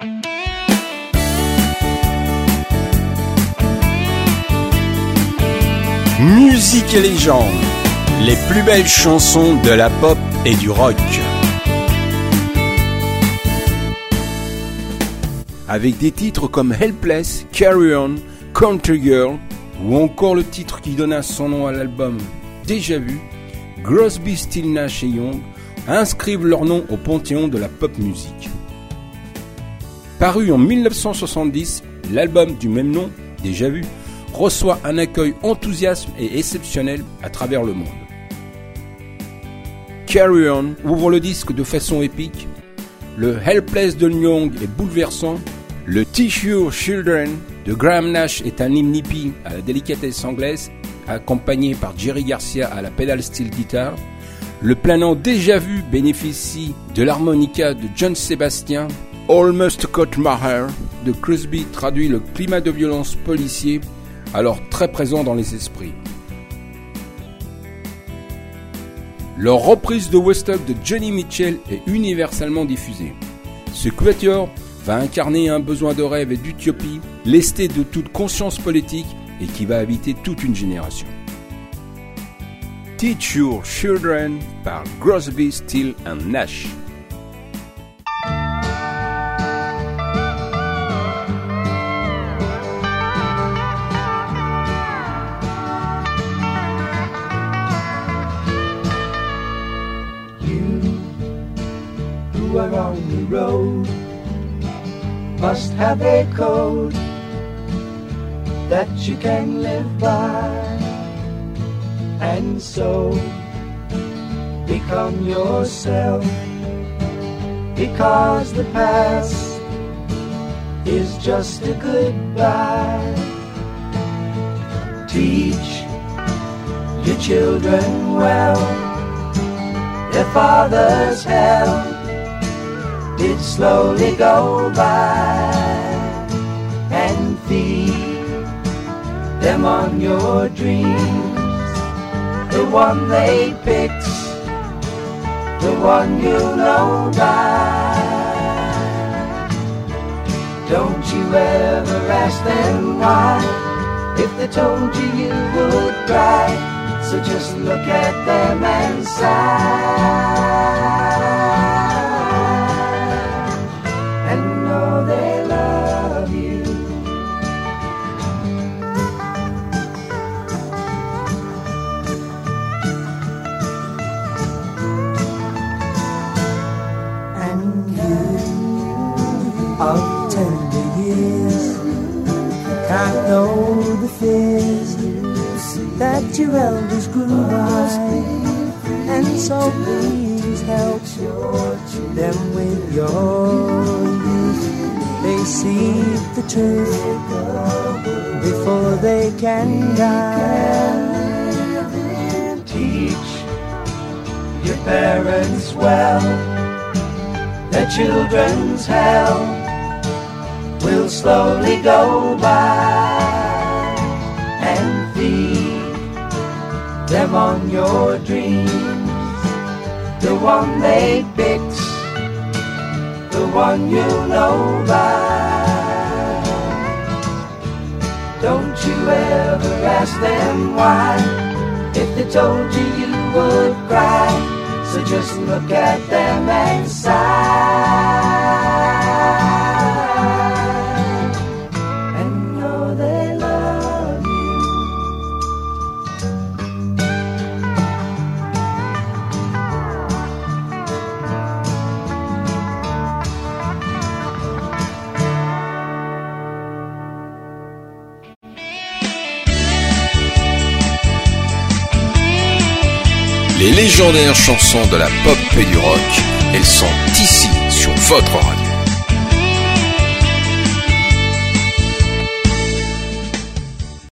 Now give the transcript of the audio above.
Musique et légende, les plus belles chansons de la pop et du rock. Avec des titres comme Helpless, Carry On, Country Girl, ou encore le titre qui donna son nom à l'album Déjà Vu, Crosby, Stills, Nash & Young inscrivent leur nom au panthéon de la pop musique. Paru en 1970, l'album du même nom, Déjà Vu, reçoit un accueil enthousiaste et exceptionnel à travers le monde. Carry On ouvre le disque de façon épique, le Helpless de Young est bouleversant, le Teach Your Children de Graham Nash est un hymne hippie à la délicatesse anglaise, accompagné par Jerry Garcia à la pedal steel guitar, le planant Déjà Vu bénéficie de l'harmonica de John Sebastian, Almost Caught My Hair de Crosby traduit le climat de violence policier alors très présent dans les esprits. Leur reprise de Woodstock de Johnny Mitchell est universellement diffusée. Ce quatuor va incarner un besoin de rêve et d'utopie, lesté de toute conscience politique et qui va habiter toute une génération. Teach Your Children par Crosby, Stills & Nash. On the road must have a code that you can live by, and so become yourself, because the past is just a goodbye. Teach your children well, their father's hell did slowly go by, and feed them on your dreams, the one they picked, the one you know by. Don't you ever ask them why, if they told you you would cry, so just look at them and sigh. They love you. And you of tender years can't know the fears that your elders grew by, and so please help them with your youth. They see the truth before they can die. Teach your parents well, their children's hell will slowly go by, and feed them on your dreams, the one they picked, the one you know by. Don't you ever ask them why, if they told you you would cry, so just look at them and sigh, and know they love you. Les légendaires chansons de la pop et du rock, elles sont ici sur votre radio.